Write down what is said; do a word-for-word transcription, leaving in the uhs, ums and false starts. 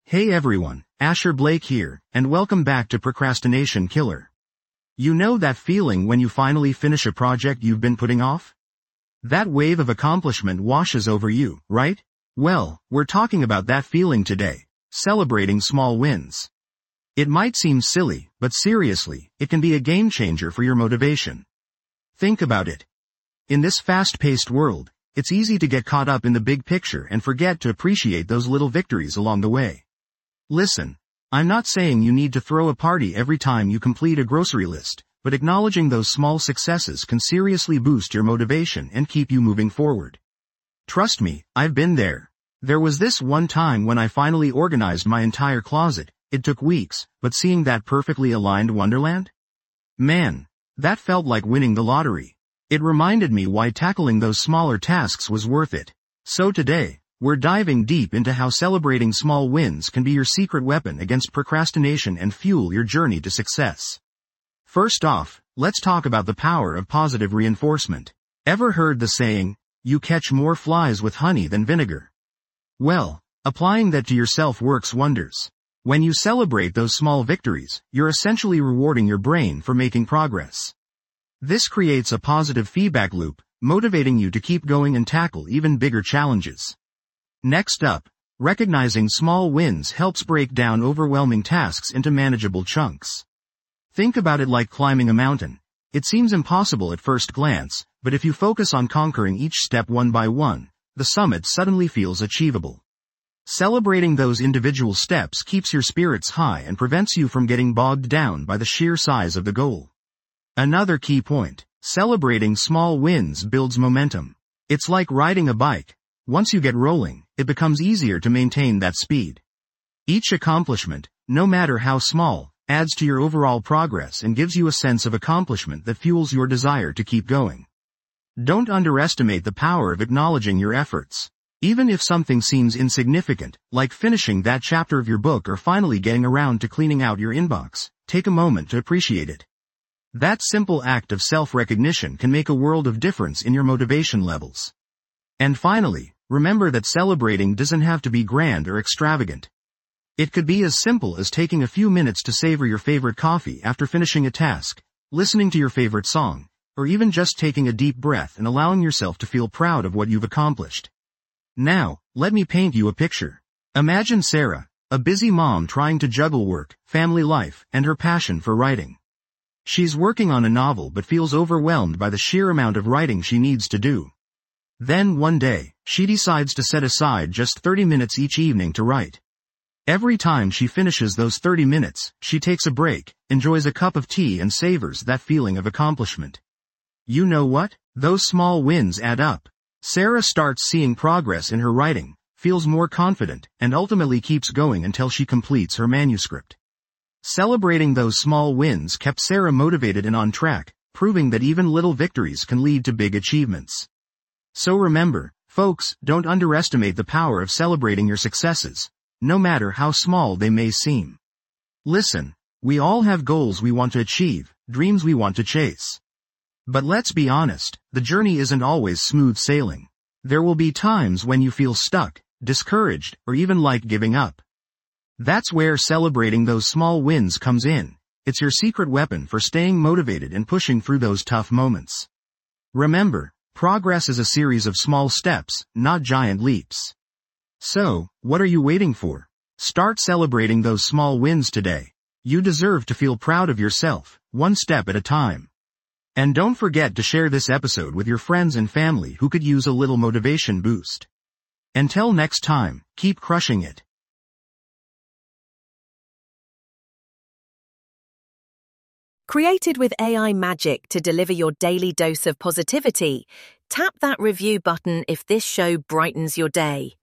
Hey everyone, Asher Blake here, and welcome back to Procrastination Killer. You know that feeling when you finally finish a project you've been putting off? That wave of accomplishment washes over you, right? Well, we're talking about that feeling today, celebrating small wins. It might seem silly, but seriously, it can be a game changer for your motivation. Think about it. In this fast-paced world, it's easy to get caught up in the big picture and forget to appreciate those little victories along the way. Listen, I'm not saying you need to throw a party every time you complete a grocery list, but acknowledging those small successes can seriously boost your motivation and keep you moving forward. Trust me, I've been there. There was this one time when I finally organized my entire closet. It took weeks, but seeing that perfectly aligned wonderland? Man, that felt like winning the lottery. It reminded me why tackling those smaller tasks was worth it. So today, we're diving deep into how celebrating small wins can be your secret weapon against procrastination and fuel your journey to success. First off, let's talk about the power of positive reinforcement. Ever heard the saying, you catch more flies with honey than vinegar? Well, applying that to yourself works wonders. When you celebrate those small victories, you're essentially rewarding your brain for making progress. This creates a positive feedback loop, motivating you to keep going and tackle even bigger challenges. Next up, recognizing small wins helps break down overwhelming tasks into manageable chunks. Think about it like climbing a mountain. It seems impossible at first glance, but if you focus on conquering each step one by one, the summit suddenly feels achievable. Celebrating those individual steps keeps your spirits high and prevents you from getting bogged down by the sheer size of the goal. Another key point, celebrating small wins builds momentum. It's like riding a bike. Once you get rolling, it becomes easier to maintain that speed. Each accomplishment, no matter how small, adds to your overall progress and gives you a sense of accomplishment that fuels your desire to keep going. Don't underestimate the power of acknowledging your efforts. Even if something seems insignificant, like finishing that chapter of your book or finally getting around to cleaning out your inbox, take a moment to appreciate it. That simple act of self-recognition can make a world of difference in your motivation levels. And finally, remember that celebrating doesn't have to be grand or extravagant. It could be as simple as taking a few minutes to savor your favorite coffee after finishing a task, listening to your favorite song, or even just taking a deep breath and allowing yourself to feel proud of what you've accomplished. Now, let me paint you a picture. Imagine Sarah, a busy mom trying to juggle work, family life, and her passion for writing. She's working on a novel but feels overwhelmed by the sheer amount of writing she needs to do. Then one day, she decides to set aside just thirty minutes each evening to write. Every time she finishes those thirty minutes, she takes a break, enjoys a cup of tea and savors that feeling of accomplishment. You know what? Those small wins add up. Sarah starts seeing progress in her writing, feels more confident, and ultimately keeps going until she completes her manuscript. Celebrating those small wins kept Sarah motivated and on track, proving that even little victories can lead to big achievements. So remember, folks, don't underestimate the power of celebrating your successes, no matter how small they may seem. Listen, we all have goals we want to achieve, dreams we want to chase. But let's be honest, the journey isn't always smooth sailing. There will be times when you feel stuck, discouraged, or even like giving up. That's where celebrating those small wins comes in. It's your secret weapon for staying motivated and pushing through those tough moments. Remember, progress is a series of small steps, not giant leaps. So, what are you waiting for? Start celebrating those small wins today. You deserve to feel proud of yourself, one step at a time. And don't forget to share this episode with your friends and family who could use a little motivation boost. Until next time, keep crushing it. Created with A I magic to deliver your daily dose of positivity, tap that review button if this show brightens your day.